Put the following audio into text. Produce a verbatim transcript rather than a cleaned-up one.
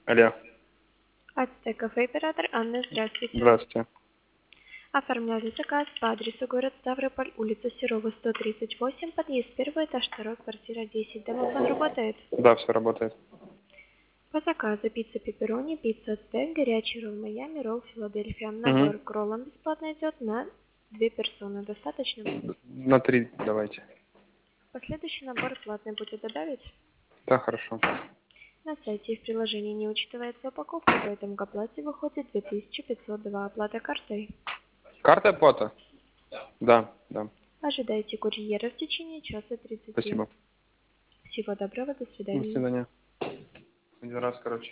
Алло. Ацтек кафе, оператор Анна, здравствуйте. Здравствуйте. Оформляли заказ по адресу город Ставрополь, улица Серова, сто тридцать восемь, подъезд первый, этаж второй, квартира десять. Домофон работает? Да, все работает. По заказу пицца пепперони, пицца ацтек, горячий ролл Майами, ролл Филадельфия. Угу. Набор к роллам бесплатно идет на две персоны. Достаточно? На три давайте. Последующий набор платный будет добавить? Да, хорошо. На сайте и в приложении не учитывается упаковка, поэтому к оплате выходит две тысячи пятьсот два. Оплата картой. Карта оплата? Да, да. Ожидайте курьера в течение часа тридцати. Спасибо. Всего доброго, до До свидания. свидания. Один раз, короче.